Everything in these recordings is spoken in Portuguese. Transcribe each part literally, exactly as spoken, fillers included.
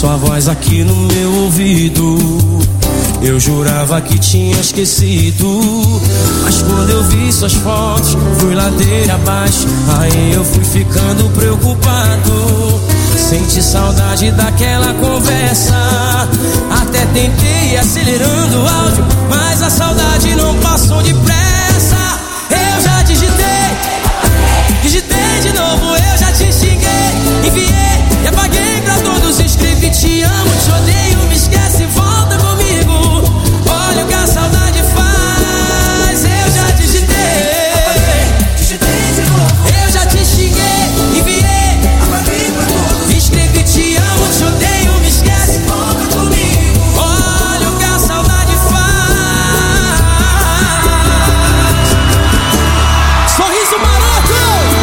sua voz aqui no meu ouvido. Eu jurava que tinha esquecido, mas quando eu vi suas fotos, fui ladeira abaixo. Aí eu fui ficando preocupado. Senti saudade daquela conversa. Até tentei ir acelerando o áudio, mas a saudade não passou depressa. Eu já digitei, digitei de novo, eu já te xinguei, enviei e apaguei pra todos. Escrevi te amo, te odeio, me esquece, volta comigo. Olha o que a saudade faz. Eu já digitei, digitei de novo, eu já te xinguei, enviei, apaguei pra todos. Escrevi te amo, te odeio, me esquece, volta comigo. Olha o que a saudade faz. Sorriso maroto.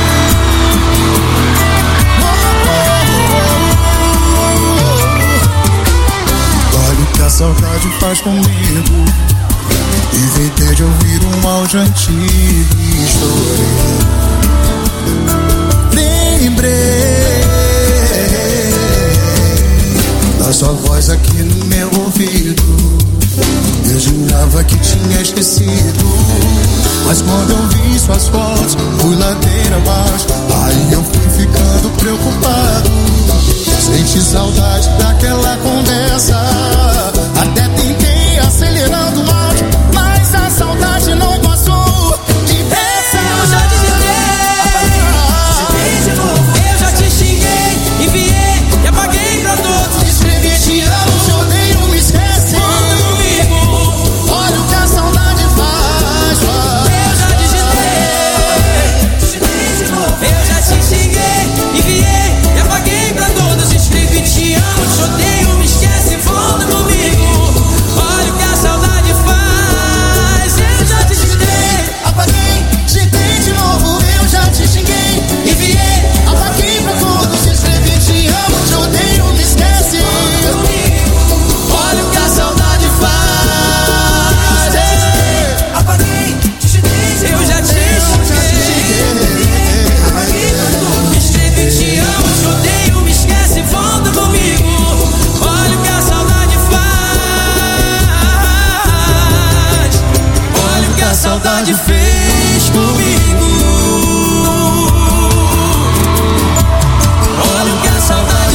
Olha o que a saudade faz comigo. Inventei de ouvir um áudio antigo e chorei. Lembrei da sua voz aqui no meu ouvido. Eu jurava que tinha esquecido, mas quando eu vi suas fotos, fui ladeira abaixo. Aí eu fui ficando preocupado. Senti saudade daquela conversa. Até tentei acelerando o áudio, mas a saudade não passou depressa. Eu já digitei, digitei de novo, eu já te xinguei, enviei e apaguei pra todos. Escrevi te amo, te odeio, me esquece, volta comigo. olha o que a saudade faz. Eu já digitei, digitei de novo, eu já te xinguei, enviei e apaguei pra todos. Escrevi te amo, te odeio, me esquece, volta comigo. Olha o que a saudade faz. Eu já te digitei, Apaguei, digitei de novo, eu já te xinguei, enviei, apaguei pra todos. Escrevi te amo, te odeio, me esquece. olha o que a saudade faz. Apaguei, digitei, Eu já te xinguei, escrevi te amo, te odeio, me esquece, volta comigo. Olha o que a saudade faz. Olha o que a saudade fez comigo. Olha o que a saudade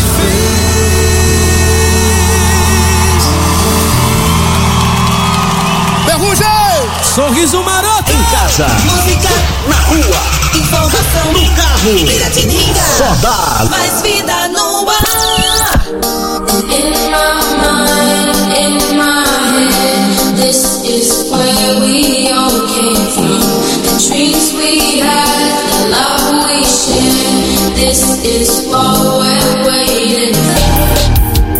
fez. Ferrugem! Sorriso maroto. Em casa, música na rua, informação no carro, Piratininga, só dá Mais vida no ar. In my mind, in my head, this is where we all came from. The dreams we had, the love we shared, this is what we're waiting for.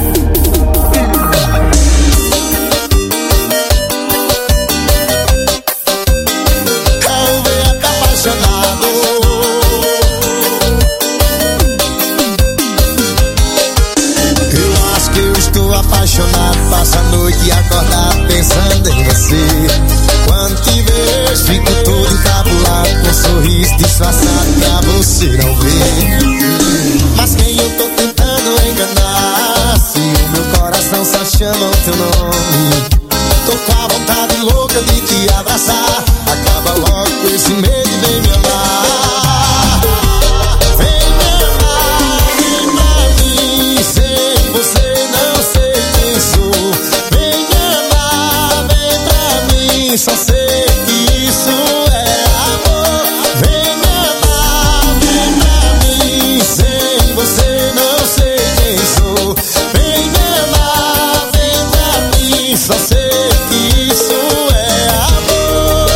Passa a noite acordado pensando em você. Quando te vejo, fico todo encabulado, com um sorriso disfarçado pra você não ver. Mas quem eu tô tentando enganar, se o meu coração só chama o teu nome? Tô com a vontade louca de te abraçar. Acaba logo com esse medo e vem me amar. Vem me amar, vem pra mim. Sem você não sei quem sou. Vem me amar, vem pra mim. Só sei que isso é amor. Vem me amar, vem pra mim. Sem você não sei quem sou. Vem me amar, vem pra mim. Só sei que isso é amor.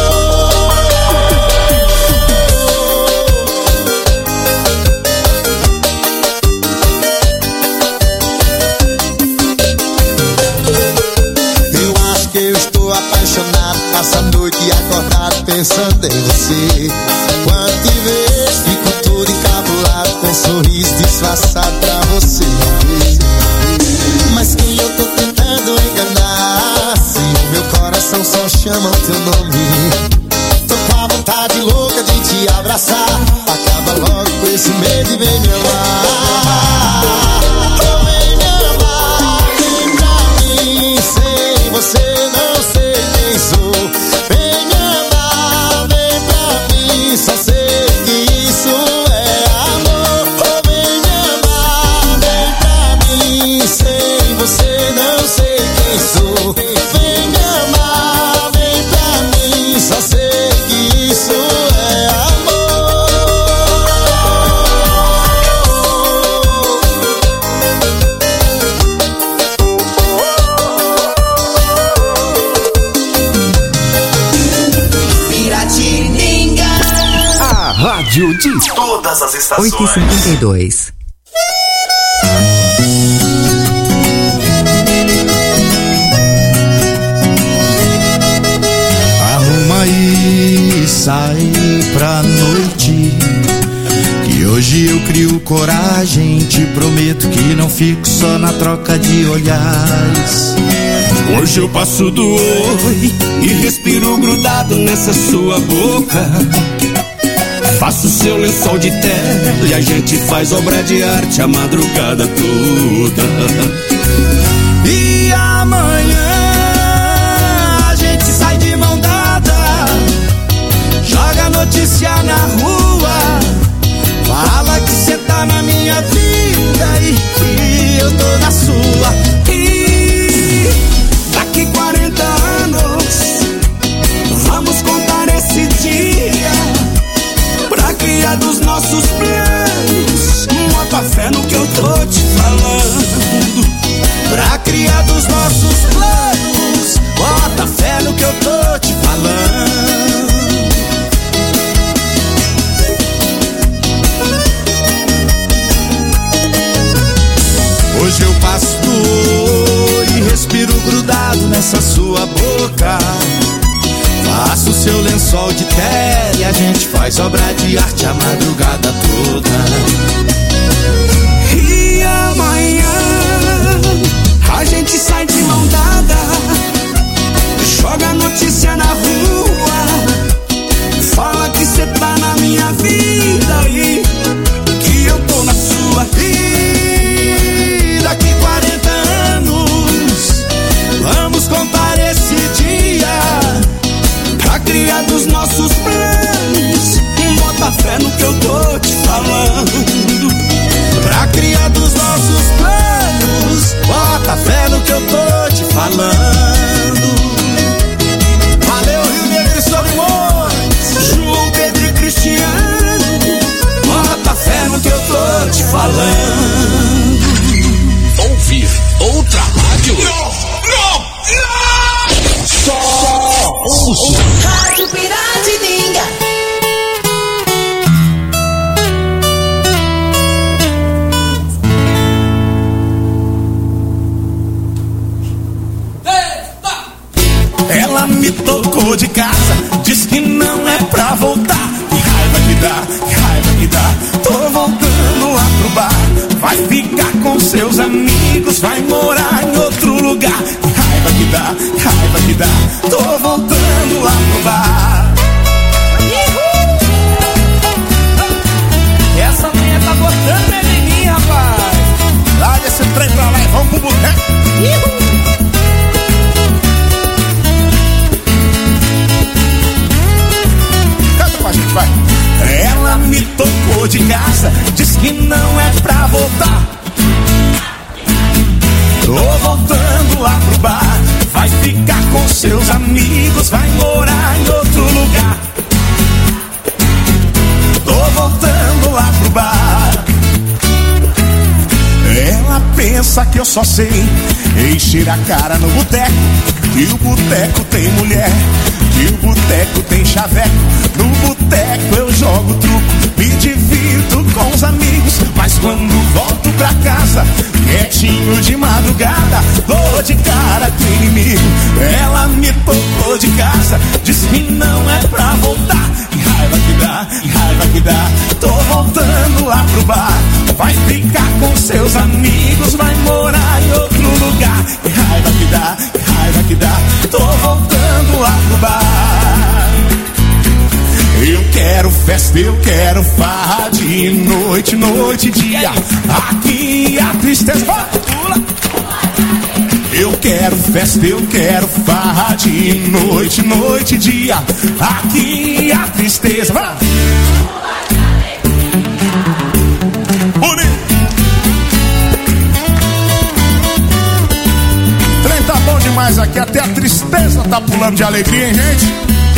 Eu acho que eu estou apaixonado, passo a noite acordado pensando em você. Quando te vejo, fico todo encabulado, com um sorriso disfarçado pra você não ver. Mas quem eu tô tentando enganar, se o meu coração só chama o teu nome? Tô com a vontade louca de te abraçar. Acaba logo com esse medo e vem me amar. Oh, vem me amar. rádio de todas as estações. oito e cinquenta e dois. Arruma aí, sai pra noite, que hoje eu crio coragem. Te prometo que não fico só na troca de olhares. Hoje eu passo do oi e respiro grudado nessa sua boca. Faço seu lençol de terra e a gente faz obra de arte a madrugada toda. E amanhã a gente sai de mão dada, joga notícia na rua, fala que cê tá na minha vida e que eu tô na sua. E daqui quarenta anos vamos contar esse dia, pra criar dos nossos planos. Bota fé no que eu tô te falando. Pra criar dos nossos planos, bota fé no que eu tô te falando. Hoje eu passo do e respiro grudado nessa sua boca. Faço seu lençol de terra e a gente faz obra de arte a madrugada toda. E amanhã a gente sai de mão dada, joga notícia na rua, fala que cê tá na minha vida e que eu tô na sua. E daqui quarenta anos vamos contar esse dia, pra criar dos nossos planos. Bota fé no que eu tô te falando. Pra criar dos nossos planos, bota fé no que eu tô te falando. Valeu, Rio Negro e Solimões, João Pedro e Cristiano, bota fé no que eu tô te falando. Ouvir outra rádio? Não, não, não! Só ouço Rádio Piratininga. Ela me tocou de casa, diz que não é pra voltar. Que raiva que dá, que raiva que dá. Tô voltando lá pro bar. Vai ficar com seus amigos, vai morar em outro lugar. Que raiva que dá, que raiva que dá. Tô voltando lá pro bar. Essa manhã tá botando neguinha, rapaz. Larga esse trem pra lá e vamos pro boteco. A gente vai. Ela me tocou de casa, diz que não é pra voltar. Tô voltando lá pro bar. Vai ficar com seus amigos, vai morar em outro lugar. Tô voltando lá pro bar. Ela pensa que eu só sei encher a cara no boteco, que o boteco tem mulher, que o boteco tem chaveco. No boteco eu jogo truco, me divirto com os amigos, mas quando volto pra casa, quietinho de madrugada, dou de cara com o inimigo. Ela me tocou de casa, diz que não é pra voltar. Que raiva que dá, que raiva que dá. Tô voltando lá pro bar. Vai ficar com seus amigos, vai morar em outro lugar. Que raiva que dá, que raiva que dá. Tô voltando lá pro bar. Eu quero festa, eu quero farra de noite, noite e dia. Aqui a tristeza pula. Eu quero festa, eu quero farra de noite, noite e dia. Aqui a tristeza vai. Bonito. Trem tá bom demais aqui, até a tristeza tá pulando de alegria, hein, gente?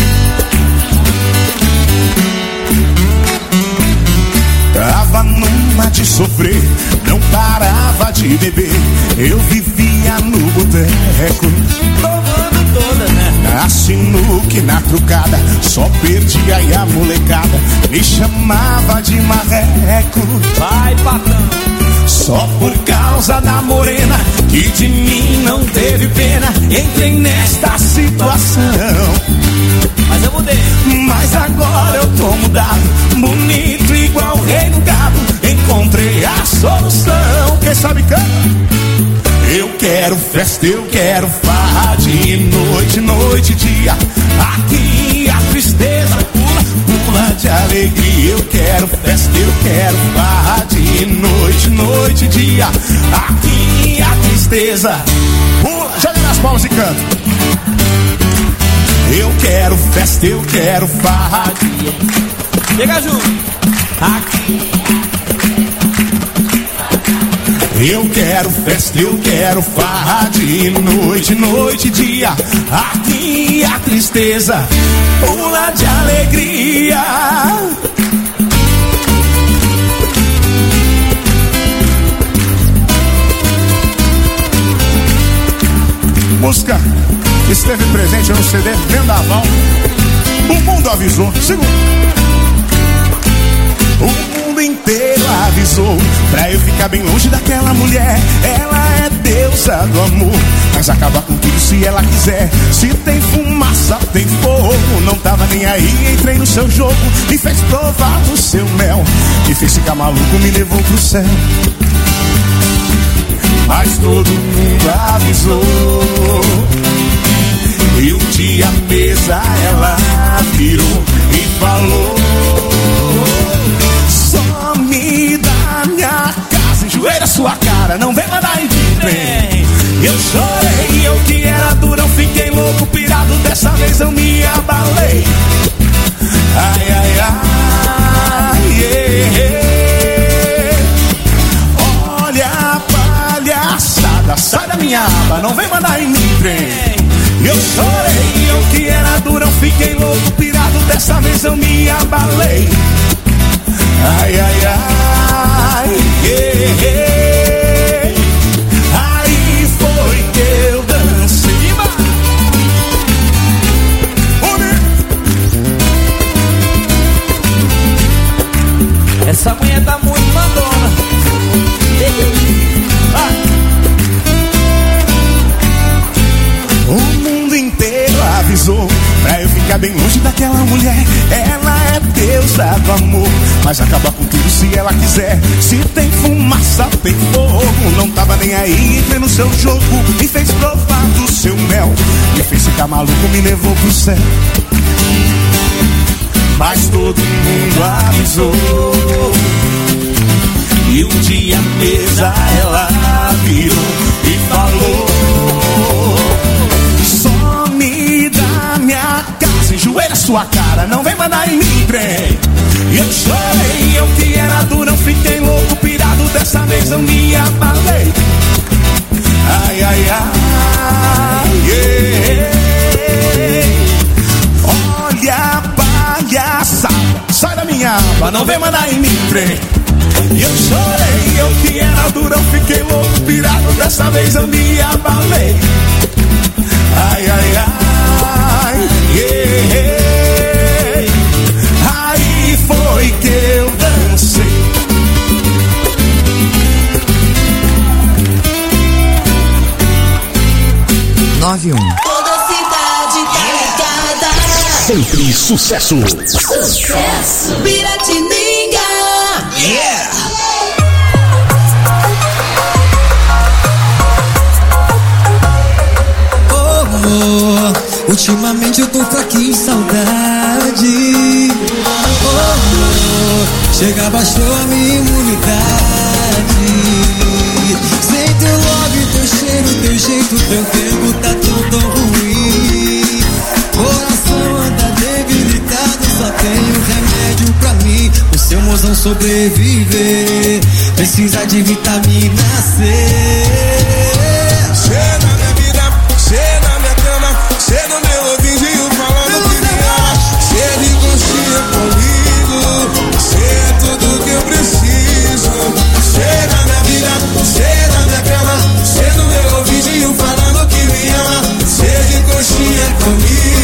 Tava numa de sofrer, não parava de beber. Eu vivia no boteco, tomando toda, né? Na sinuca, na trucada, só perdia e a molecada me chamava de marreco. Vai, patrão. Só por causa da morena que de mim não teve pena, entrei nesta situação. Mas eu mudei. Mas agora eu tô mudado, bonito igual o rei do gado. Encontrei a solução. Quem sabe canta? Eu quero festa, eu quero farra de noite, noite, dia. Aqui a tristeza pula, pula de alegria. Eu quero festa, eu quero farra de noite, noite, dia. Aqui a tristeza pula. Joga nas palmas e canta. Eu quero festa, eu quero farra de... Chega junto. Aqui. Eu quero festa, eu quero farra de noite, noite, dia. Aqui a tristeza pula de alegria. Música que esteve presente no C D Vendaval. O mundo avisou. Segundo. O mundo inteiro avisou pra eu ficar bem longe daquela mulher. Ela é deusa do amor, mas acaba com tudo se ela quiser. Se tem fumaça, tem fogo. Não tava nem aí, entrei no seu jogo. Me fez provar do seu mel, me fez ficar maluco, me levou pro céu. Mas todo mundo avisou. E um dia a mesa ela virou e falou: some da minha casa, enjoeira sua cara, não vem mandar em trem. Eu chorei, eu que era durão, fiquei louco, pirado, dessa vez eu me abalei. Ai, ai, ai, yeah, yeah. Olha a palhaçada, sai da minha aba, não vem mandar em mim trem. Eu chorei, eu que era durão, fiquei louco, pirado, dessa vez eu me abalei. Ai, ai, ai, yeah, yeah. Aí foi que eu dancei. Essa mulher tá muito mandona. Ah. O mundo inteiro avisou pra eu ficar bem longe daquela mulher. Ela é deusa do amor, mas acaba com tudo se ela quiser. Se tem fumaça, tem fogo. Não tava nem aí, entrei no seu jogo. Me fez provar do seu mel, me fez ficar maluco, me levou pro céu. Mas todo mundo avisou. E um dia a mesa ela virou e falou: some da minha casa, enjoeira sua cara, não vem mandar em mim trem. E eu chorei, eu que era durão, fiquei louco, pirado, dessa vez eu me abalei. Ai, ai, ai, yeah. Olha a palhaçada, sai da minha aba, não vem mandar em mim trem. E eu chorei, eu que era durão, fiquei louco, pirado, dessa vez eu me abalei. Ai, ai, ai, yeah. Aí foi que eu dancei. nove um. Toda cidade tá ligada. Sempre sucesso. Sucesso. Piratininga. Yeah. Oh, ultimamente eu tô fraquinho em saudade. Oh, chega, baixou a minha imunidade. Sem teu love, teu cheiro, teu jeito, teu tempo tá tão, tão ruim. Coração anda debilitado, só tenho remédio pra mim. O seu mozão sobreviver, precisa de vitamina C. Cê na minha vida, cê na minha cama, cê no meu ouvidinho falando que me ama. Cê de conchinha comigo, cê é tudo que eu preciso. Cê na minha vida, cê na minha cama, cê no meu ouvidinho falando que me ama. Cê de conchinha comigo.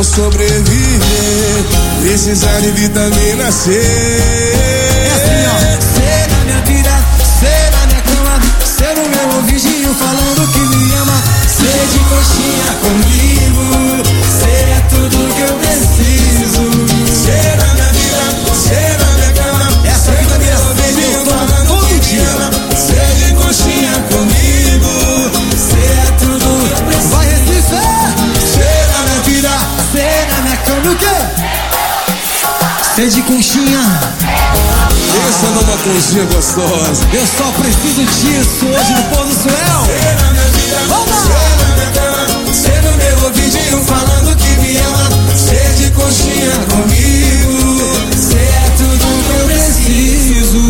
não sobreviver, precisar de vitamina C. É assim, ó. Cê na minha vida, cê na minha cama, cê no meu ouvidinho falando que me ama. Cê de coxinha comigo, cê é tudo que eu preciso. Cê na minha vida, cê na minha cama, essa cê vida no minha meu ouvidinho falando todo que me dia. ama. Cê de coxinha comigo, Cê é tudo que eu preciso. Vai Recife! cê na minha vida, Cê na minha cama o quê? Cê de conchinha. pensa numa conchinha gostosa. Eu só preciso disso hoje no pôr do céu. Cê na minha vida, Vamos! cê na minha cama, cê no meu ouvidinho falando que me ama. Cê de conchinha comigo, Cê é tudo que eu preciso.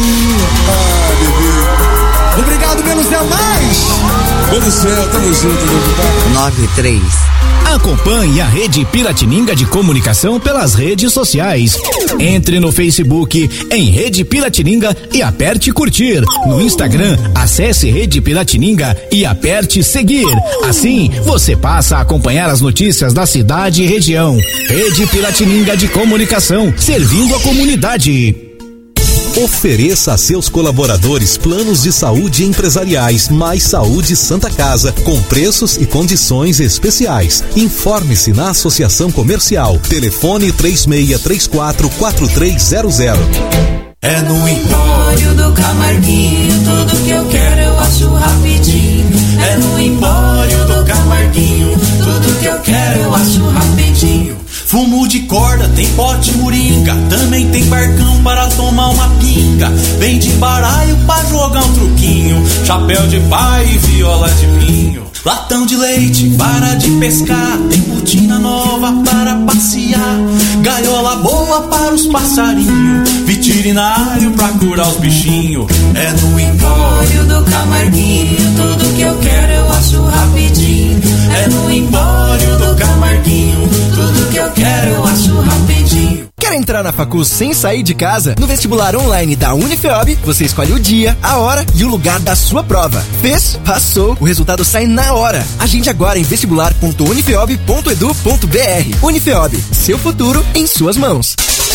ah, bebê. Obrigado, menos é mais. Pô do céu, tamo junto, meu compadre. nove três. Acompanhe a Rede Piratininga de Comunicação pelas redes sociais. Entre no Facebook em Rede Piratininga e aperte curtir. No Instagram, acesse Rede Piratininga e aperte seguir. Assim, você passa a acompanhar as notícias da cidade e região. Rede Piratininga de Comunicação, servindo a comunidade. Ofereça a seus colaboradores planos de saúde empresariais Mais Saúde Santa Casa, com preços e condições especiais. Informe-se na Associação Comercial. Telefone três seis três quatro quatro três zero zero. É no Empório do Camarguinho, tudo que eu quero eu acho rapidinho. É no Empório do Camarguinho, tudo que eu quero eu acho rapidinho. Fumo de corda, tem pote moringa, também tem barcão para tomar uma pinga. Vem de baralho pra jogar um truquinho, chapéu de pai e viola de pinho. Latão de leite para de pescar, tem cortina nova para passear. Gaiola boa para os passarinhos, veterinário pra curar os bichinhos. É no Empório do Camarguinho, tudo que eu quero eu acho rapidinho. É no Empório do Camarguinho, tudo que eu quero eu acho rapidinho. Quer entrar na facul sem sair de casa? No vestibular online da Unifeob, você escolhe o dia, a hora e o lugar da sua prova. Fez? Passou. O resultado sai na hora. Agende agora em vestibular ponto unifeob ponto edu ponto br. Unifeob, seu futuro em suas mãos.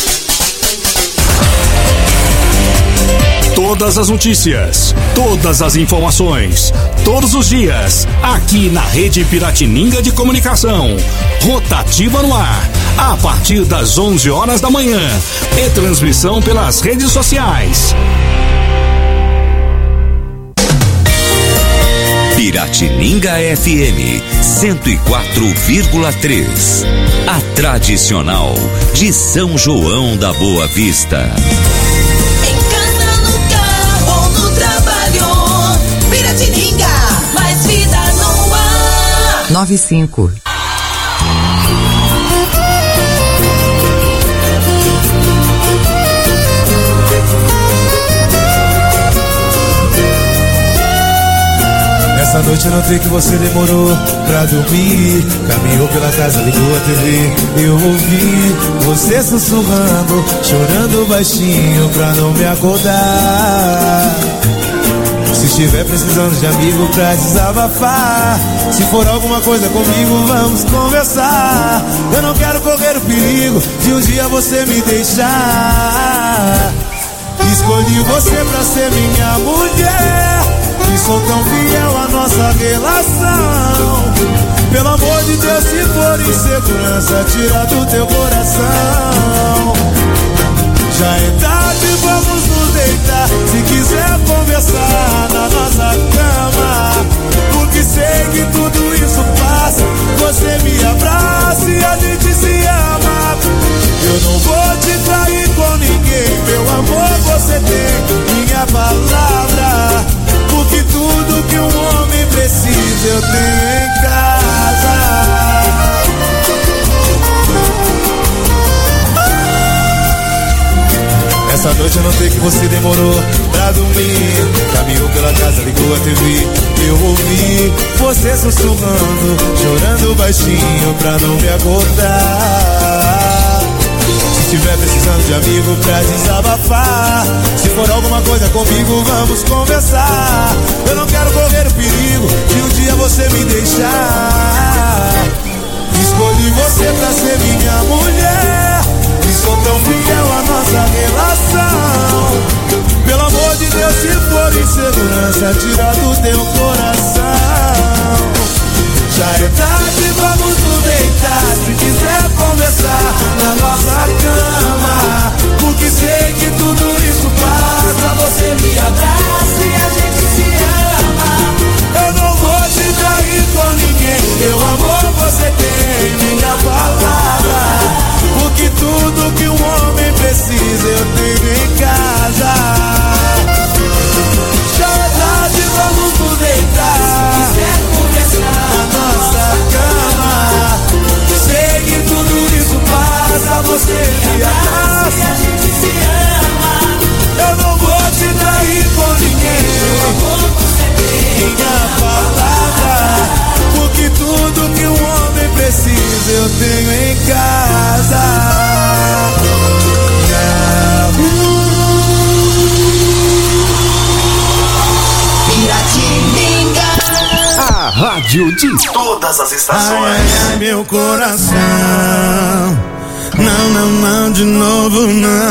Todas as notícias, todas as informações, todos os dias, aqui na Rede Piratininga de Comunicação. Rotativa no ar, a partir das onze horas da manhã. E transmissão pelas redes sociais. Piratininga F M cento e quatro vírgula três. A tradicional de São João da Boa Vista. Piratininga, mais vida no ar. nove cinco. Essa noite eu notei que você demorou pra dormir. Caminhou pela casa, ligou a T V. Eu ouvi você sussurrando, chorando baixinho pra não me acordar. Se estiver precisando de amigo pra desabafar, se for alguma coisa comigo, vamos conversar. Eu não quero correr o perigo de um dia você me deixar. Escolhi você pra ser minha mulher e sou tão fiel à nossa relação. Pelo amor de Deus, se for insegurança, tira do teu coração. Já é tarde, vamos nos deitar. Se quiser conversar na nossa cama, porque sei que tudo isso passa. Você me abraça e a gente se ama. Eu não vou te trair com ninguém, meu amor, você tem minha palavra. Porque tudo que um homem precisa eu tenho em casa. Essa noite eu notei que você demorou pra dormir. Caminhou pela casa, ligou a T V. Eu ouvi você sussurrando, chorando baixinho pra não me acordar. Se tiver precisando de amigo pra desabafar, se for alguma coisa comigo, vamos conversar. Eu não quero correr o perigo de um dia você me deixar. escolhi você pra ser minha mulher e sou tão fiel à nossa relação. Pelo amor de Deus, se for insegurança, tira do teu coração. Já é tarde, vamos nos deitar. Se quiser conversar na nossa cama, porque sei que tudo isso passa. Você me abraça e a gente se ama. Eu não vou te trair com ninguém. Meu amor, você tem minha palavra, porque tudo que um homem precisa eu tenho em casa. Já é tarde, vamos nos deitar. Se quiser conversar na nossa cama, sei que tudo isso passa. Você me abraça e a gente se ama. Eu não vou te trair com ninguém. Meu amor, você tem minha palavra, porque tudo que um homem precisa eu tenho em casa. Piratininga, a rádio de todas as estações. Ai, ai, ai, meu coração, não, não, não, de novo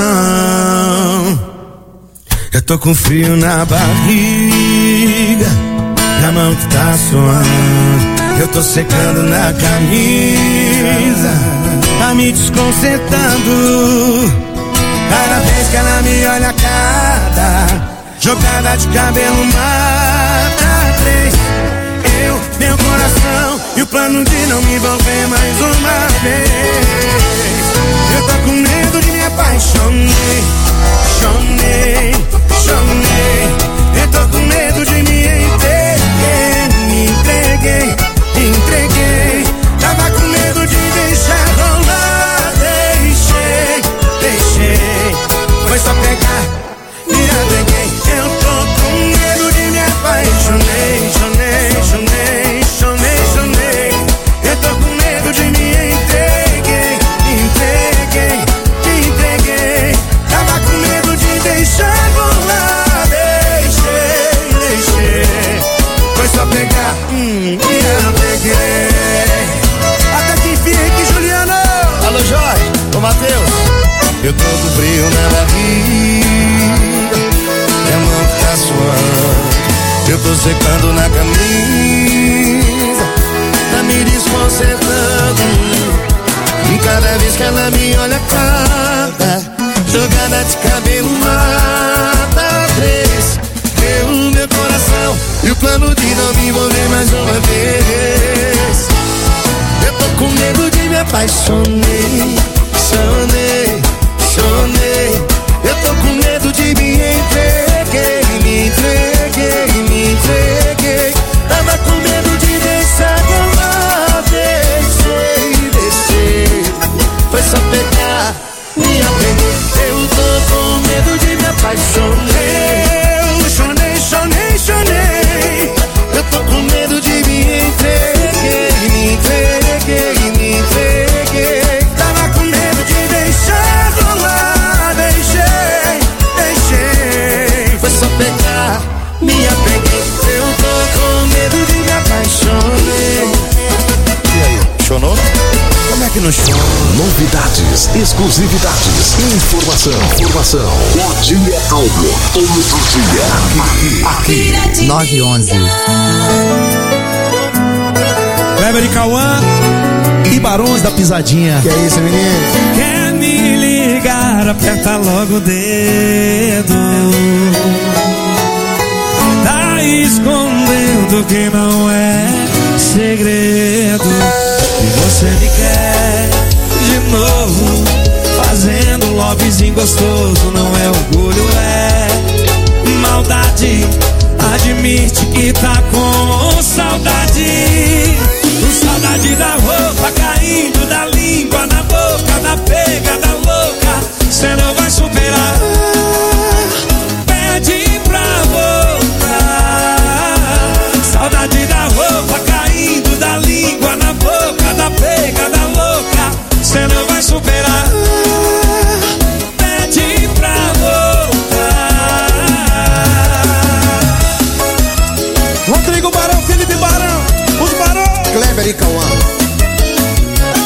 não. Eu tô com frio na barriga, na mão que tá suando. Eu tô secando na camisa, tá me desconcertando. Cada vez que ela me olha, cada jogada de cabelo mata três. Eu, meu coração e o plano de não me envolver mais uma vez. Eu tô com medo de me apaixonei, chonei, chonei. Eu tô com medo de me entreguei, me entreguei, me entreguei. Tava com medo de deixar rolar, deixei, deixei. Foi só pegar, me apeguei. Eu tô com medo de me apaixonei, chonei, chonei, chonei, chonei. Eu tô com medo de me entreguei, me entreguei, me entreguei. Tava com medo de deixar rolar, deixei, deixei. Foi só pegar, hum, me apeguei. Até que enfim, aqui, Juliano. Alô, Jorge, ô Matheus. Eu tô com frio na barriga, minha mão tá suando. Eu tô secando na camisa, tá me desconcertando. E cada vez que ela me olha, cada jogada de cabelo mata três. Eu, meu coração e o plano de não me envolver mais uma vez. Eu tô com medo de me apaixonei, chonei, chonei. Eu tô com medo de me entreguei, me entreguei, me entreguei. Tava com medo de deixar rolar, deixei, deixei. Foi só pegar, me apeguei. Eu tô com medo de me apaixonei, chonei, chonei, chonei. Eu tô com medo de me entreguei, me entreguei, me entreguei. Tava com medo de deixar rolar, deixei, deixei. Foi só pegar, me apeguei. Eu tô com medo de me apaixonei. E aí, chonou? Como é que não chora? Novidades, exclusividades, informação, informação. O dia algo, todo dia, aqui, aqui. nove onze. Kleber e Cauã e Barões da Pisadinha. Que é isso, menino? Quer me ligar, aperta logo o dedo. Tá escondendo que não é segredo. E você me quer de novo, fazendo lovezinho gostoso. Não é orgulho, é maldade. Admite que tá com saudade. Com saudade da roupa caindo da língua na boca, da pegada louca. Cê não vai superar. Pede pra voltar. Saudade da roupa caindo da língua na boca, da pegada louca. Cê não vai superar. Pede pra voltar. Rodrigo Barão, Felipe Barão, os Barão, Kleber e Cauã.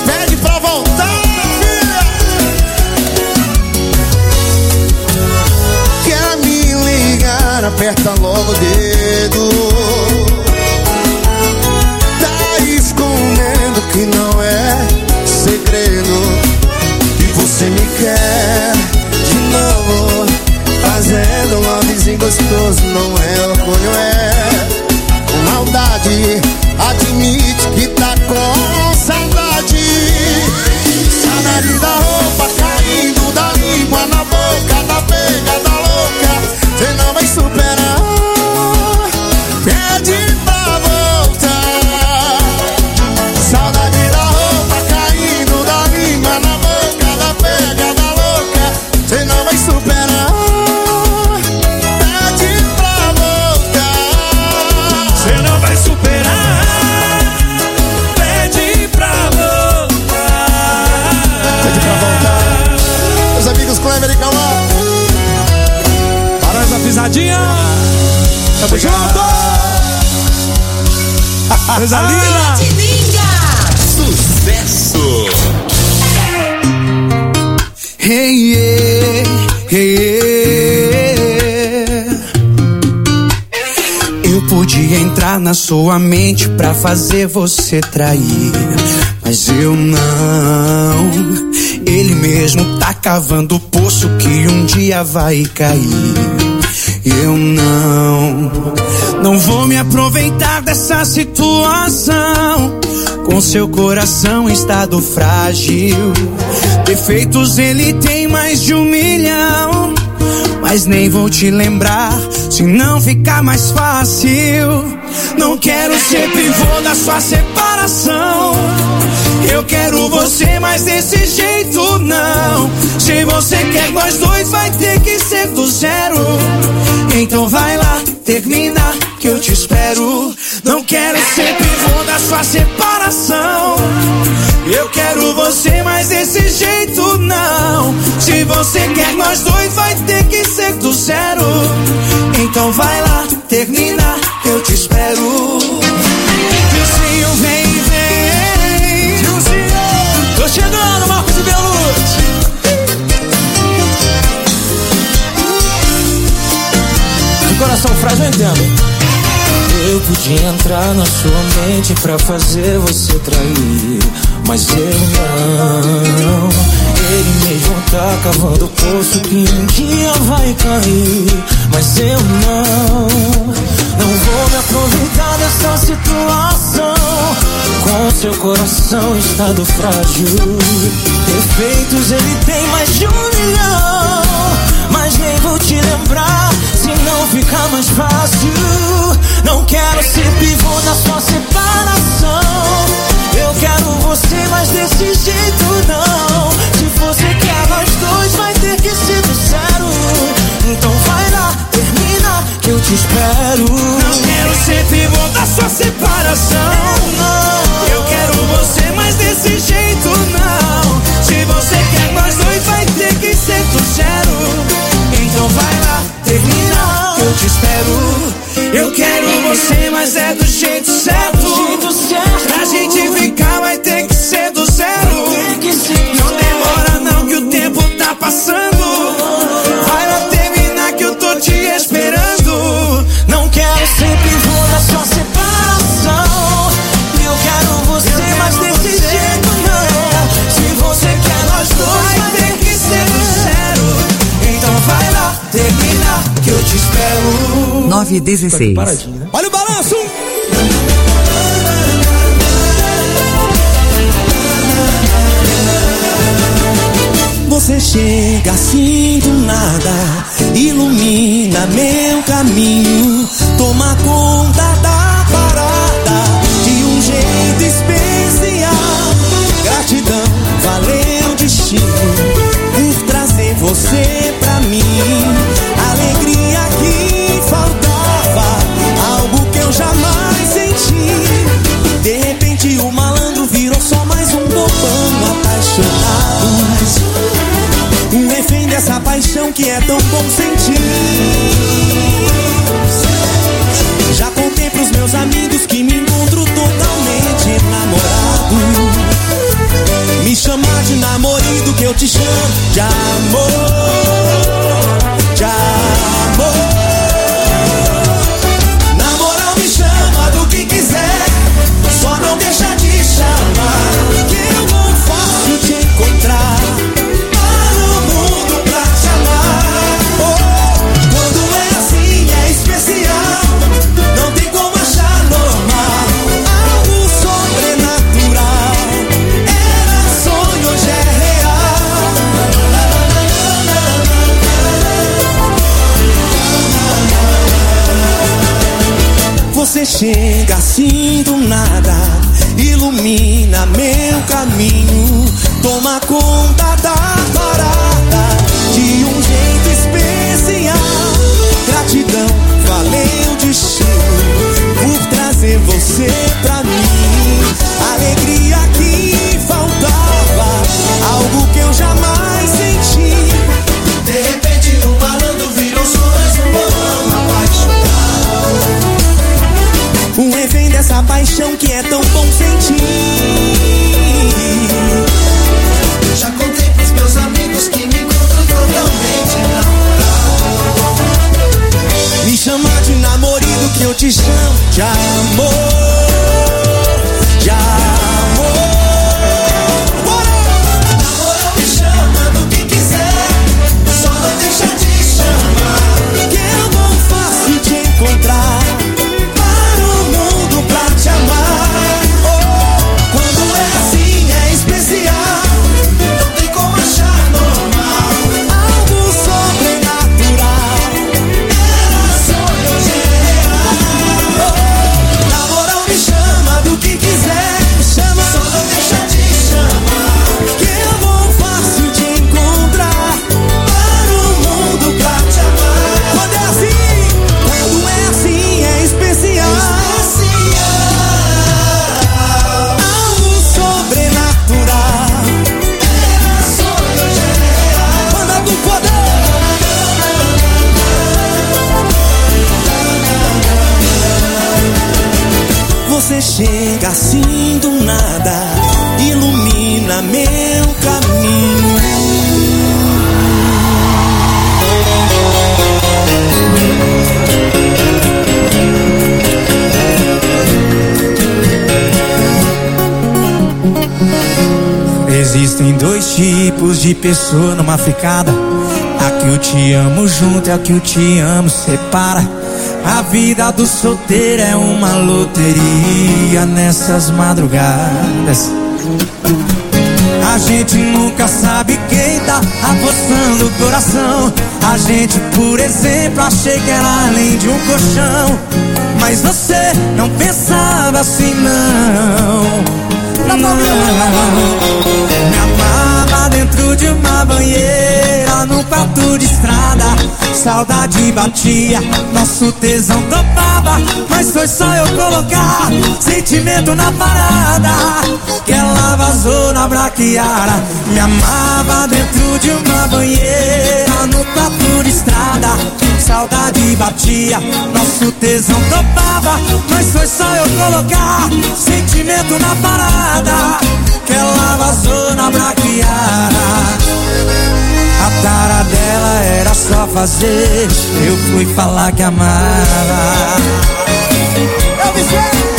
de Camargo. Para essa pisadinha. Tamo junto. Coisa linda. Sucesso. Hey, yeah, hey, yeah. Eu podia entrar na sua mente pra fazer você trair, mas eu não. Ele mesmo tá cavando o poço que um dia vai cair. Eu não, não vou me aproveitar dessa situação. Com seu coração em estado frágil, defeitos ele tem mais de um milhão. Mas nem vou te lembrar, se não ficar mais fácil. Não quero ser pivô da sua separação. Eu quero você, mas desse jeito não. Se você quer nós dois, vai ter que ser do zero. Então vai lá, termina, que eu te espero. Não quero ser pivô da sua separação. Eu quero você, mas desse jeito não. Se você quer nós dois, vai ter que ser do zero. Então vai lá, termina, eu te espero. Tiozinho, vem, vem. Tiozinho, tô chegando, Marcos e Belucci. De coração frágil, eu entendo. Eu podia entrar na sua mente pra fazer você trair, mas eu não. Ele mesmo tá cavando o poço que um dia vai cair, mas eu não. Não vou me aproveitar dessa situação. Com seu coração em estado frágil, defeitos ele tem mais de um milhão. Mas nem vou te lembrar, se não ficar mais fácil. Não quero ser pivô da sua separação. Eu quero você, mas desse jeito não. Se você quer nós dois, vai ter que ser do zero. Então vai lá, termina, que eu te espero. Não quero ser pivô da sua separação. Não. Eu quero você, mas desse jeito não. Se você quer nós dois, vai ter que ser do zero. Então vai lá, termina, que eu te espero. Eu quero você, mas é do jeito certo. Pra gente ficar vai ter que ser do zero. Não demora não, que o tempo tá passando. Vai lá terminar, que eu tô te esperando. Não quero ser pivô da sua separação. Eu quero você, mas desse jeito não. Se você quer nós dois, vai ter que ser do zero. Então vai lá, termina, que eu te espero. nove e dezesseis. Olha o balanço! Você chega assim do nada, ilumina meu caminho, toma conta da parada de um jeito especial. Gratidão, valeu destino por trazer você pra mim. Alegria que faltava, algo que eu jamais senti. De repente o malandro virou só mais um bobão apaixonado, um refém dessa paixão que é tão bom sentir. Já contei pros meus amigos que me encontro totalmente enamorado. Me chamar de namorido, que eu te chamo de amor, de amor. Na moral me chama do que quiser, só não deixa de chamar, que eu vou fácil te encontrar. Você chega assim do nada, ilumina meu caminho, toma conta da parada de um jeito especial. Gratidão, valeu destino por trazer você pra mim. Alegria que faltava, algo que eu jamais senti. te chamo de amor, de amor. Namorou me chama do que quiser, só não deixa de chamar. Que é bom fácil de encontrar, para o mundo pra te amar. Oh, quando é assim é especial, não tem como achar normal. Algo sobrenatural, era sonho hoje é real. Oh, namorou me chama do que quiser, chama, só não deixa de chamar. que é bom fácil de encontrar, Para o mundo pra te amar. quando é assim, quando é assim é especial. Algo sobrenatural, Era sonho hoje é real. manda do poder. Você chega assim do nada, ilumina meu caminho. Existem dois tipos de pessoa numa fricada. A que eu te amo junto e a que eu te amo separa. A vida do solteiro é uma loteria nessas madrugadas. A gente nunca sabe quem tá apostando o coração. A gente, por exemplo, achei que era além de um colchão. Mas você não pensava assim, não. Não, me amava dentro de uma banheira, num quarto de estrada. Saudade batia, nosso tesão topava. Mas foi só eu colocar sentimento na parada que ela vazou na braquiara. Me amava dentro de uma banheira, no quarto de estrada. Saudade batia, nosso tesão topava. Mas foi só eu colocar sentimento na parada que ela vazou na braquiara. A tara dela era só fazer, eu fui falar que amava. Eu me sei.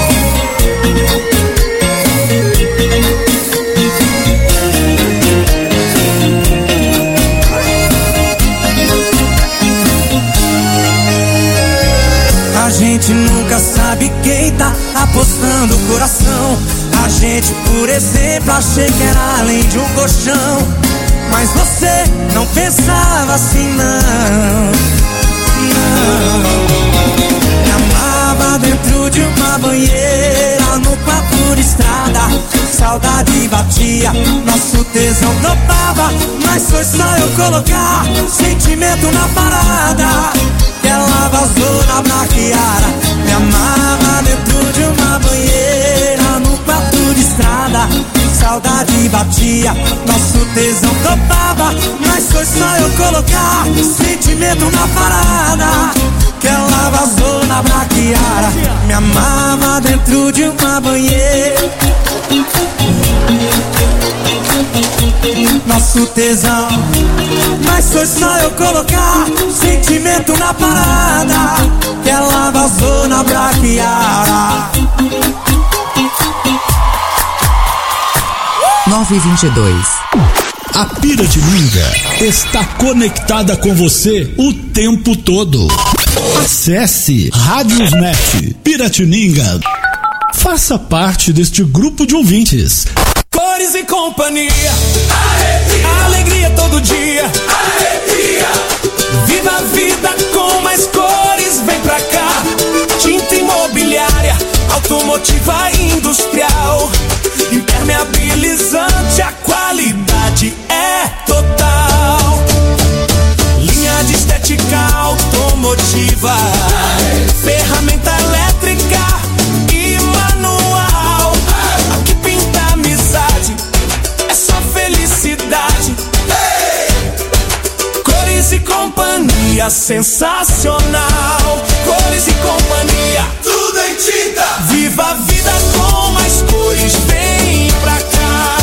A gente nunca sabe quem tá apostando o coração. A gente, por exemplo, achei que era além de um colchão. Mas você não pensava assim, não. Não. Me amava dentro de uma banheira, no quarto de estrada. Saudade batia, nosso tesão topava. Mas foi só eu colocar sentimento na parada que ela vazou na braquiara. Me amava dentro de uma banheira, no quarto de estrada. Saudade batia, nosso tesão topava. Mas foi só eu colocar sentimento na parada que ela vazou na braquiara. Me amava dentro de uma banheira, nosso tesão. Mas foi só eu colocar sentimento na parada que ela vazou na braquiara. nove e vinte e dois. A Piratininga está conectada com você o tempo todo. Acesse Radiosnet Piratininga. Faça parte deste grupo de ouvintes. Cores e companhia, arrepia. Alegria todo dia, arrepia. Viva a vida com mais cores, vem pra cá. Tinta imobiliária, automotiva e industrial, impermeabilizante, a qualidade é total. Linha de estética automotiva, ferramenta elétrica e manual. Aqui pinta amizade, é só felicidade. Cores e companhia, sensacional. Cores e companhia, tudo em tinta. Viva a vida com mais cores, vem pra cá.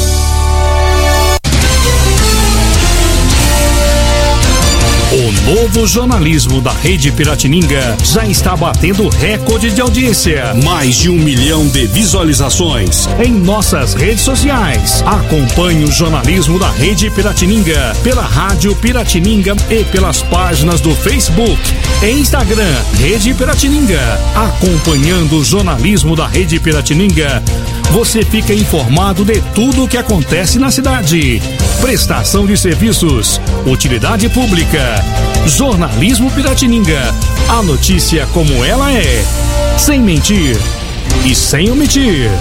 O novo do jornalismo da Rede Piratininga já está batendo recorde de audiência. Mais de um milhão de visualizações em nossas redes sociais. Acompanhe o jornalismo da Rede Piratininga pela Rádio Piratininga e pelas páginas do Facebook e Instagram Rede Piratininga. Acompanhando o jornalismo da Rede Piratininga, você fica informado de tudo o que acontece na cidade. Prestação de serviços, utilidade pública, jornalismo Piratininga. A notícia como ela é, sem mentir e sem omitir.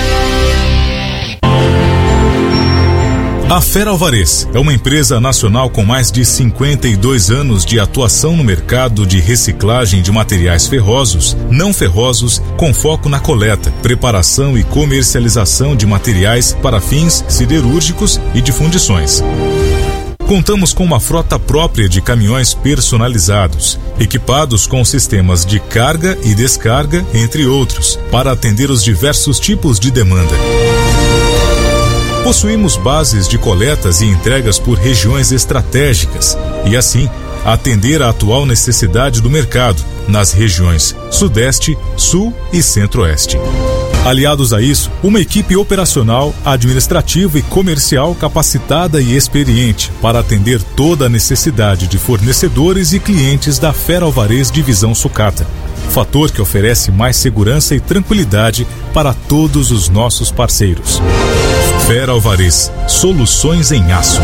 A Fera Alvarez é uma empresa nacional com mais de cinquenta e dois anos de atuação no mercado de reciclagem de materiais ferrosos, não ferrosos, com foco na coleta, preparação e comercialização de materiais para fins siderúrgicos e de fundições. Contamos com uma frota própria de caminhões personalizados, equipados com sistemas de carga e descarga, entre outros, para atender os diversos tipos de demanda. Possuímos bases de coletas e entregas por regiões estratégicas e, assim, atender à atual necessidade do mercado nas regiões Sudeste, Sul e Centro-Oeste. Aliados a isso, uma equipe operacional, administrativa e comercial capacitada e experiente para atender toda a necessidade de fornecedores e clientes da Fera Alvarez Divisão Sucata. Fator que oferece mais segurança e tranquilidade para todos os nossos parceiros. Fera Alvarez, soluções em aço.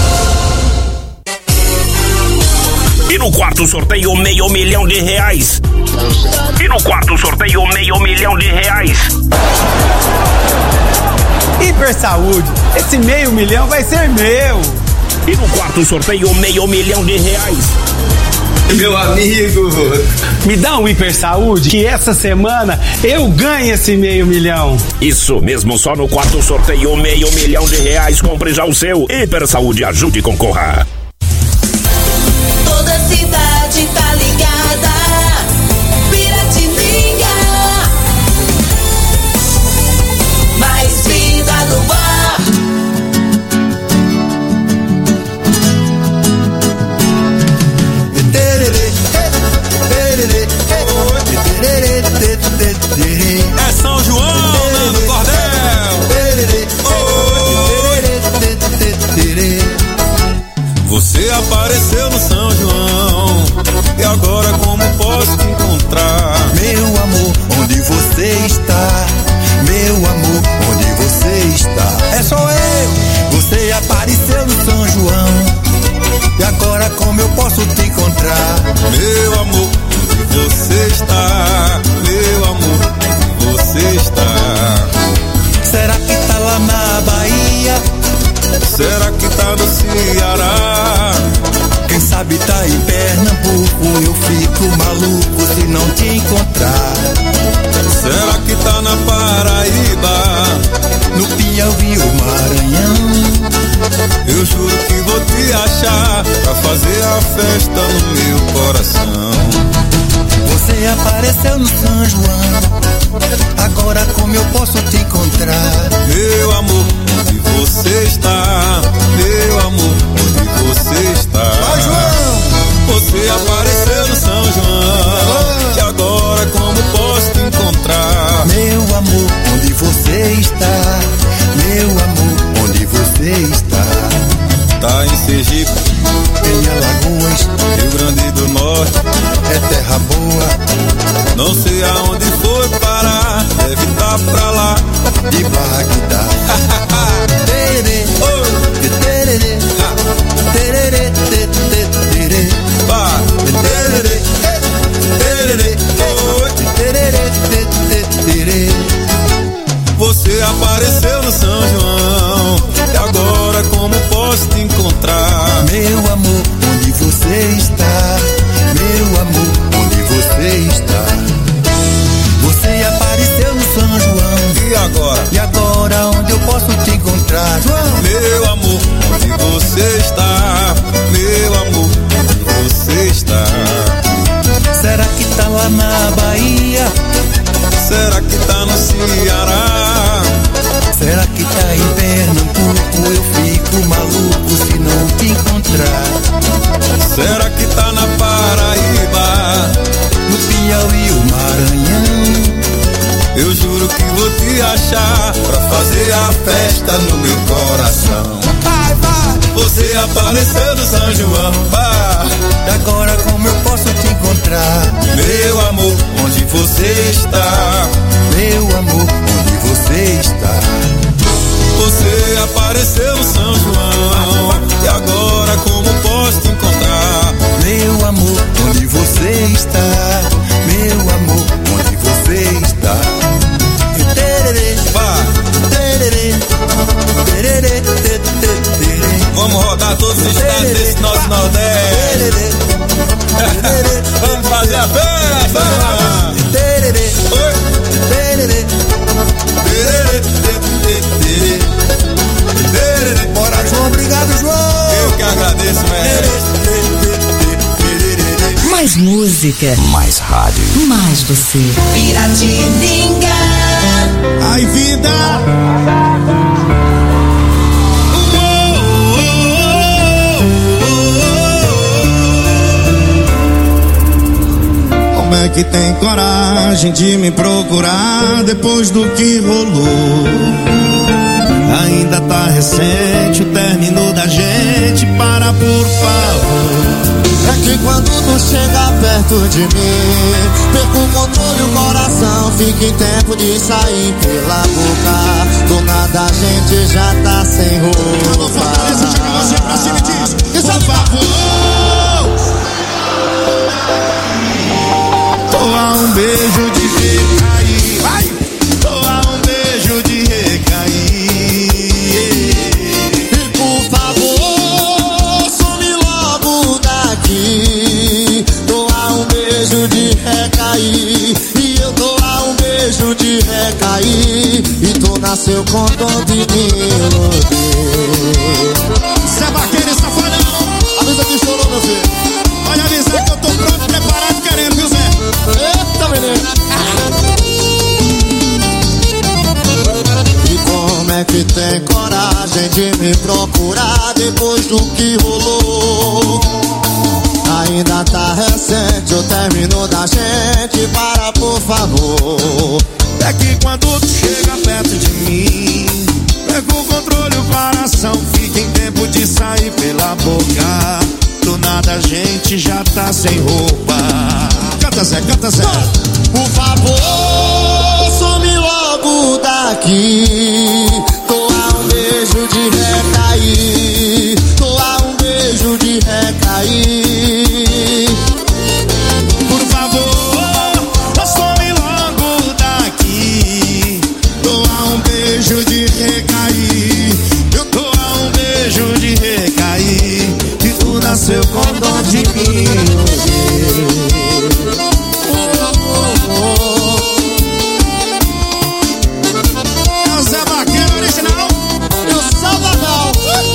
E no quarto sorteio, meio milhão de reais. E no quarto sorteio, meio milhão de reais. Hiper Saúde, esse meio milhão vai ser meu. E no quarto sorteio, meio milhão de reais. Meu amigo, me dá um Hiper Saúde que essa semana eu ganho esse meio milhão. Isso mesmo, só no quarto sorteio, meio milhão de reais. Compre já o seu. Hiper Saúde, ajude e concorra. Toda cidade tá ligada. Piratininga. Mais vida no ar. É São João, Nando Cordel. Você apareceu no São João, e agora como posso te encontrar? Meu amor, onde você está? Meu amor, onde você está? É só eu. Você apareceu no São João, e agora como eu posso te encontrar? Meu amor, onde você está? Meu amor, onde você está? Será que tá lá na Bahia? Será que tá no Ceará? Quem sabe tá em Pernambuco, eu fico maluco se não te encontrar. Será que tá na Paraíba? No Piauí ou Maranhão? Eu juro que vou te achar pra fazer a festa no meu coração. Você apareceu no São João, agora como eu posso te encontrar? Meu amor, onde você está? Meu amor, onde você está? Vai, João! Você apareceu no São João, e agora como posso te encontrar? Meu amor, onde você está? Meu amor, onde você está? Tá em Sergipe, em Alagoas, Rio Grande do Norte, é terra boa. Não sei aonde foi parar, deve tá pra lá de Bagdá. Tererê, oh, tererê, tererê, tererê, vai, tererê, tererê, oh, tererê, tererê. Você apareceu no São João, e agora como posso te encontrar? Meu amor, onde você está? Meu amor, onde você está? Você apareceu no São João, e agora? E agora onde eu posso te encontrar? João? Meu amor, onde você está? Meu amor, onde você está? Será que tá lá na Bahia? Será que tá no Ceará? Será que tá em Pernambuco? Eu fico maluco se não te encontrar. Será que tá na apareceu no São João. Ah. E agora como eu posso te encontrar? Meu amor, onde você está? Meu amor, onde você está? Você apareceu no São João. E agora como posso te encontrar? Meu amor, onde você está? Meu amor, onde você está? Vamos rodar todos os estados desse nosso Nordeste. Vamos fazer a festa. Bora, João, obrigado, João. Eu que agradeço, velho. Mais música, mais rádio, mais você. Piratininga. Ai, vida. Como é que tem coragem de me procurar depois do que rolou? Ainda tá recente o término da gente, para por favor. É que quando tu chega perto de mim, perco o controle, o coração fica em tempo de sair pela boca. Do nada a gente já tá sem roupa. Alô, Fortaleza, chega você pra cima e diz: por favor, tô a um beijo de recair. Vai! Tô a um beijo de recair. E por favor, some logo daqui. Tô a um beijo de recair. E eu tô a um beijo de recair. E tu nasceu com dom de me iludir. Cê é baqueiro e safadão. Avisa que chorou, meu filho. Pode avisar que eu tô pronto, preparado, querendo, viu, Zé? Eita, menino. E como é que tem coragem de me procurar depois do que rolou? Ainda tá recente o término da gente, para por favor. É que quando tu chega perto de mim, pega o controle, o coração fica em tempo de sair pela boca. Do nada a gente já tá sem roupa. Canta Zé, canta Zé. Por favor, some logo daqui. Tô a um beijo de recair. Tô a um beijo de recair. Por favor, some logo daqui. Tô a um beijo de recair. Eu tô a um beijo de recair. E tu nasceu com dom de mim. É o Zé Vaqueiro original e o Salvador.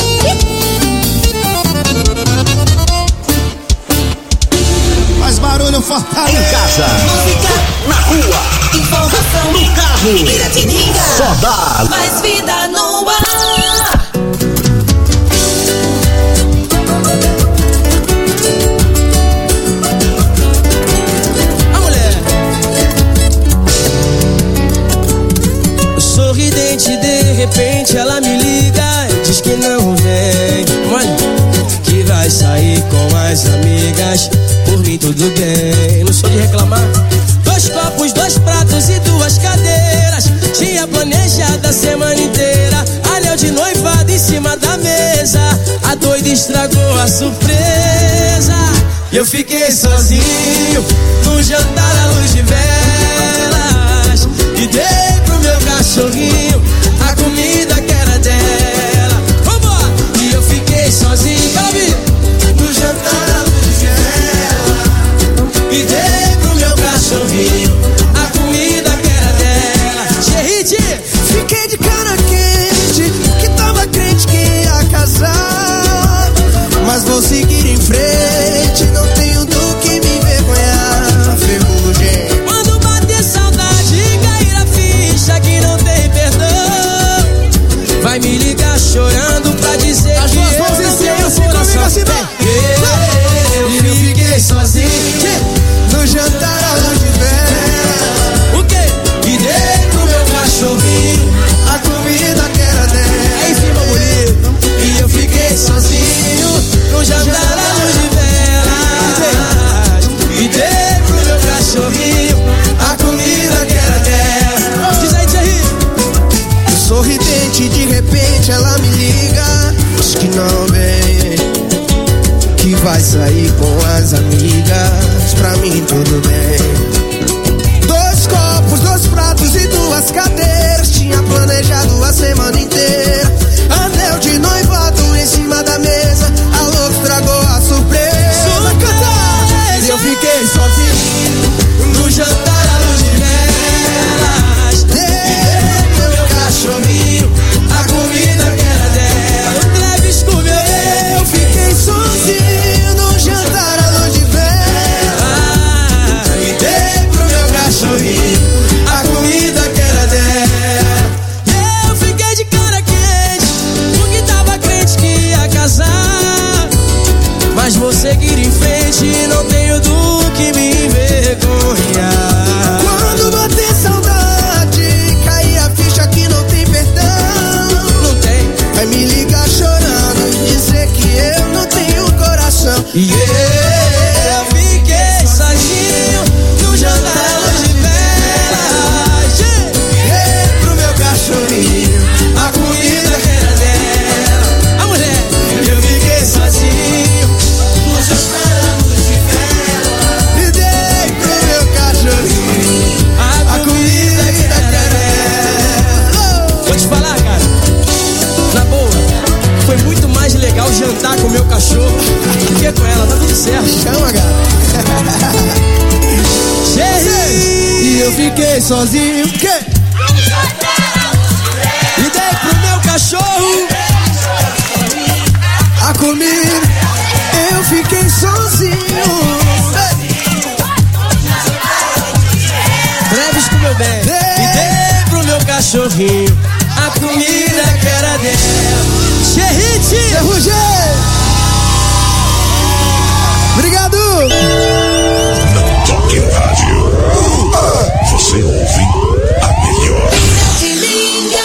Faz barulho, Fortaleza. Em casa, música na rua, informação no carro. Piratininga, só dá mais vida no ar. Sorridente, de repente ela me liga e diz que não vem. Olha, que vai sair com as amigas. Por mim tudo bem, não sou de reclamar. Dois copos, dois pratos e duas cadeiras. Tinha planejado a semana inteira. Anel de noivado em cima da mesa. A doida estragou a surpresa. Eu fiquei sozinho no jantar à luz de velas. E dei pro meu cachorrinho a comida que era dela. Vambora! E eu fiquei sozinho, sabe? No jantar à luz de vela. E dei pro meu cachorrinho a comida que era dela. Xerrite! Fiquei de cara quente, que tava crente que ia casar. Mas vou seguir em frente, não tenho do que me envergonhar. Ferrugem. Quando bater saudade e cair a ficha que não tem perdão, vai me ligar chorando pra dizer as que duas eu mãos não em cima, tenho assim coração. comigo, assim bem. E eu fiquei sozinho no jantar à luz de vela. O quê? E dei pro meu cachorrinho a comida que era dela. é em cima, bonito. E eu fiquei sozinho me liga, diz que não vem, que vai sair com as amigas. Pra mim tudo bem. Dois copos, dois pratos e duas cadeiras. Tinha planejado a semana inteira. Anel de noivado em cima da mesa. A louca estragou a surpresa. E eu fiquei sozinho no jantar à luz de velas. Dei meu cachorrinho a comida que era dela. O Travis comeu. Eu fiquei sozinho no jantar à luz de velas. E dei pro meu cachorrinho a comida que era dela. Eu fiquei de cara quente, porque tava crente que ia casar. Mas vou seguir em frente, não tenho do que me envergonhar. Quando bater saudade, cair a ficha que não tem perdão. Não tem. Vai me ligar chorando e dizer que eu não tenho coração. E eu fiquei sozinho no jantar de velas. Dei pro meu cachorrinho a comida que era dela. A mulher, eu fiquei sozinho no jantar de velas. E dei pro meu cachorrinho a comida que era dela. Vou te falar, cara, na boa, foi muito mais legal jantar com o meu cachorro do que com ela, tá tudo certo. Chama, cara. E eu fiquei sozinho. Que? E dei pro meu cachorro a comida. Eu fiquei sozinho. Travis comeu bem. E dei pro meu cachorrinho a comida que era dela. Xerrite! Ferrugem! Obrigado! Não toque no rádio. Você ouve a melhor. Se liga.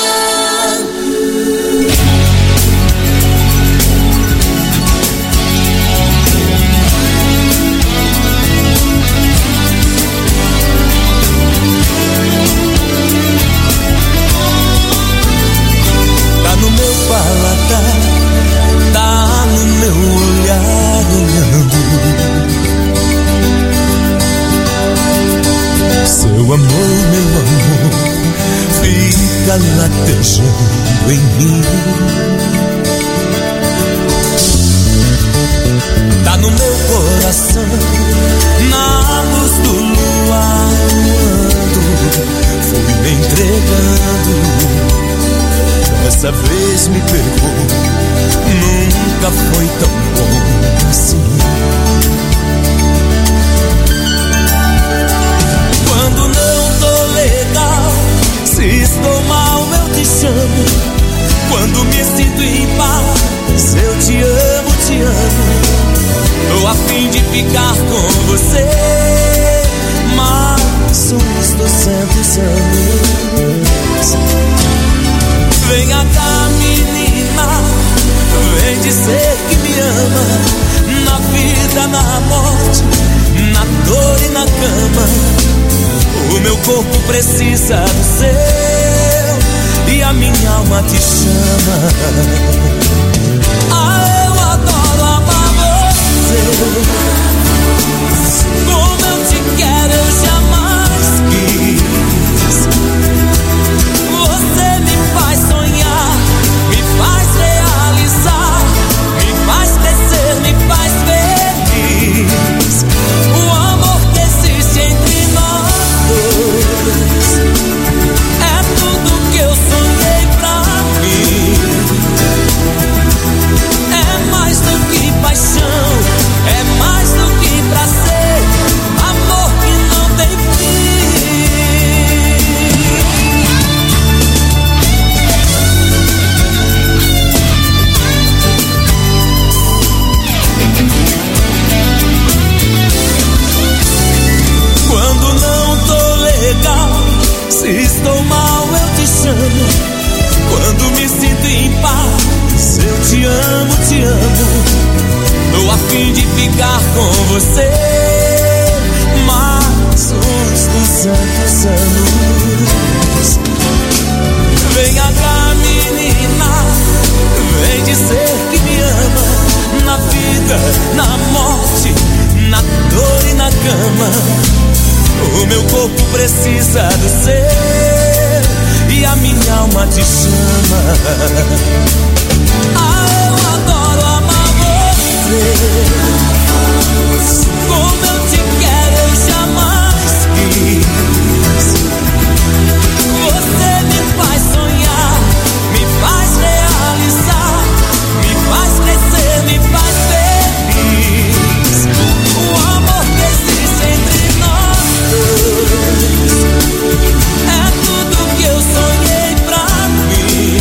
Tá no meu paladar, tá no meu olhar olhando. Seu amor, meu amor, fica latejando em mim. Tá no meu coração, na luz do luar, fui me entregando. Dessa vez me pegou, nunca foi tão bom assim. Quando não tô legal, se estou mal eu te chamo. Quando me sinto em paz, eu te amo, te amo. Tô a fim de ficar com você mais uns duzentos anos. Venha cá, menina, vem dizer que me ama. Na vida, na morte, na dor e na cama. O meu corpo precisa do seu e a minha alma te chama. Ah, eu adoro amar você. Como eu te quero, eu jamais quis. Você me faz sonhar, me faz realizar, me faz crescer, me faz feliz. O amor que existe entre nós dois é tudo que eu sonhei pra mim. É mais do que paixão, é mais do que prazer, amor que não tem fim. Quando não tô legal, se estou mal eu te chamo. Quando me sinto em paz, eu te amo, te amo. Tô a fim de ficar com você mais uns duzentos anos. Venha cá, menina, precisa do seu e a minha alma te chama. Ah, eu adoro amar você. Como eu te quero, eu jamais quis. Você me faz sonhar, me faz realizar, me faz crescer, me faz feliz. O amor que existe entre nós dois é tudo que eu sonhei pra mim.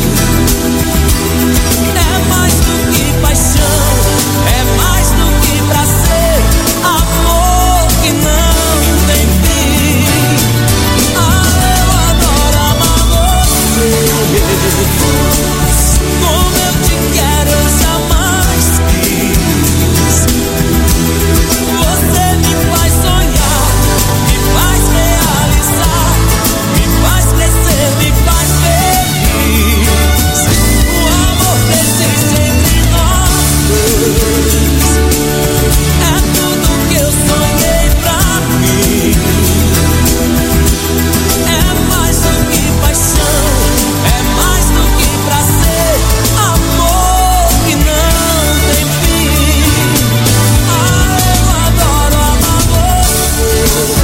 É mais do que paixão, é mais do que prazer, amor que não tem fim. Ah, eu adoro amar você. Como eu te quero, eu jamais quis. Você me faz sonhar, me faz realizar, me faz crescer, me faz feliz. O amor que existe entre nós dois é tudo que eu sonhei pra mim. É mais do que paixão, é mais do que prazer, amor que não tem fim. Ah, eu adoro amar você.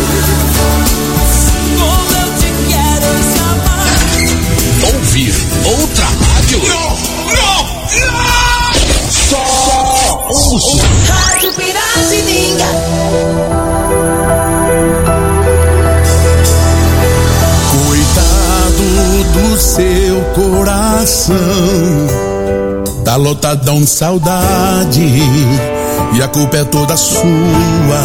Como eu te quero, eu jamais. Ouvir outra rádio? Não, não, só ouço. Rádio Piratininga. Cuidado do seu coração, tá lotadão de saudade e a culpa é toda sua.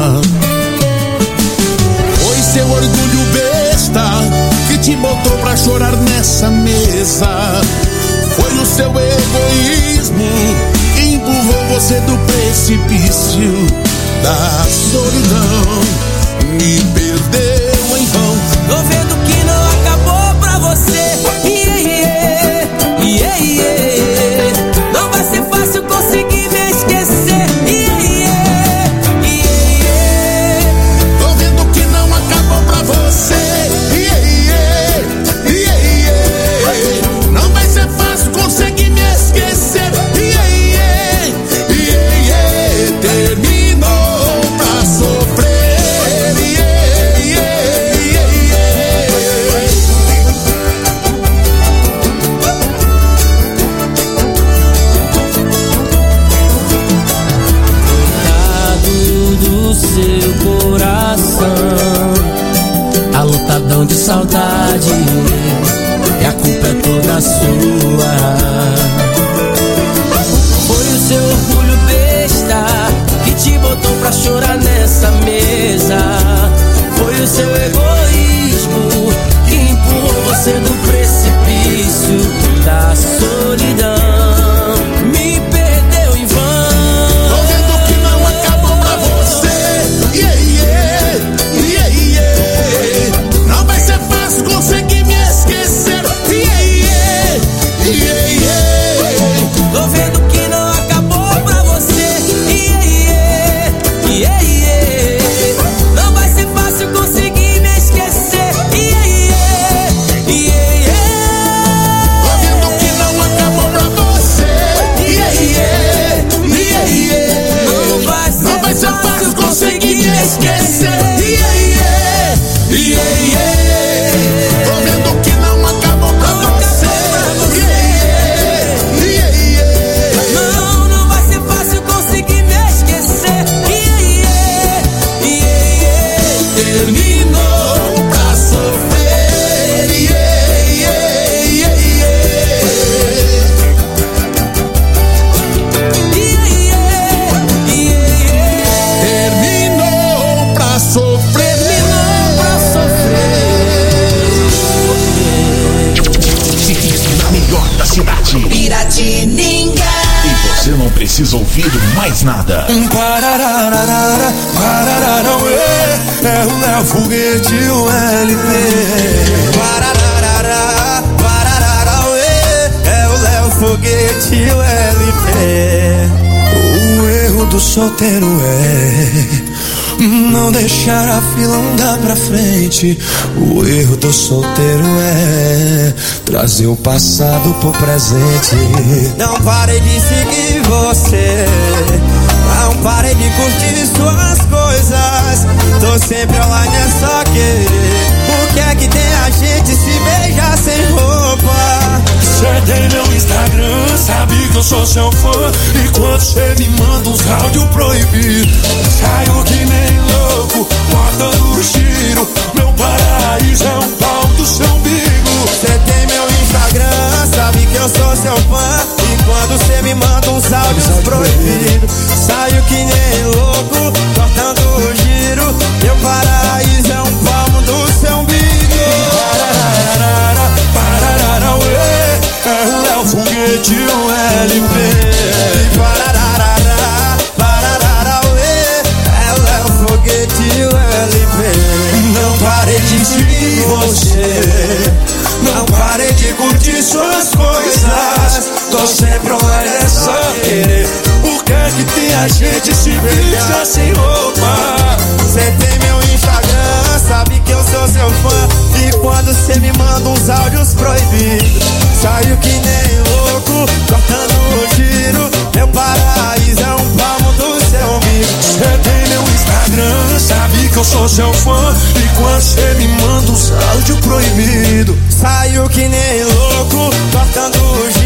Foi seu orgulho besta que te botou pra chorar nessa mesa. Foi o seu egoísmo que empurrou você do precipício da solidão. Me perdeu em vão. Tô vendo que não acabou pra você. Yeah, yeah, yeah, yeah. Não vai ser fácil conseguir me esquecer. Yeah, yeah, yeah, yeah. Tô vendo que não acabou pra você. Yeah, yeah, yeah, yeah. Não vai ser fácil conseguir me esquecer. Yeah, yeah, yeah, yeah. Terminou pra sofrer. Seu coração tá lotadão de saudade e a culpa é toda sua. Foi o seu orgulho besta que te botou pra chorar nessa mesa. Foi o seu egoísmo que empurrou você do precipício da solidão. Me perdeu em vão. Consegui me esquecer. Yeah, yeah, yeah, yeah. Tô vendo que não acabou pra você. Yeah, yeah, yeah, yeah. Não vai ser fácil conseguir me esquecer. Yeah, yeah, yeah, yeah. Tô vendo que não acabou pra você. Yeah, yeah, yeah, yeah. Não vai ser, não vai ser fácil conseguir me esquecer. Yeah, yeah, yeah, yeah. Tô vendo que não acabou pra você. Yeah, yeah, yeah. Não, não vai ser fácil conseguir me esquecer. Yeah, yeah, yeah, yeah. Terminou pra sofrer. Yeah, yeah, yeah, yeah. Yeah, yeah, yeah, yeah. Terminou pra sofrer. Terminou pra sofrer. Na melhor da cidade, Piratininga. e você não precisa ouvir mais nada. Parararara, pararara, ué, é o Léo Foguete, o L P. Parararara, pararara, ué, é o Léo Foguete, o L P. O erro do solteiro é Não deixar a fila andar pra frente. O erro do solteiro é trazer o passado pro presente. Não parei de seguir você, não parei de curtir suas coisas. Tô sempre online, é só querer. O que é que tem a gente se beijar sem roupa? Cê tem meu Instagram, sabe que eu sou seu fã. E quando cê me manda uns áudios proibidos, saio que nem louco, botando o giro. Meu paraíso é um pau do seu umbigo. Cê tem meu Instagram, sabe que eu sou seu fã. E quando cê me manda uns áudios proibidos, saio que nem louco, cortando o giro. Meu paraíso é um palmo do seu umbigo. Pararara, pararara, ué, é o Léo Foguete, o L P. Pararara, pararara, ué, é o Léo Foguete, o L P. Não parei de seguir você, não parei de curtir suas coisas. Tô sempre online, é só querer. Por que é que tem a gente se beijar sem roupa? Cê tem meu Instagram, sabe que eu sou seu fã. E quando cê me manda uns áudios proibidos, saio que nem louco, cortando o giro. Meu paraíso é um palmo do seu umbigo. Cê tem meu Instagram, sabe que eu sou seu fã. E quando cê me manda uns áudios proibidos, saio que nem louco, cortando o giro.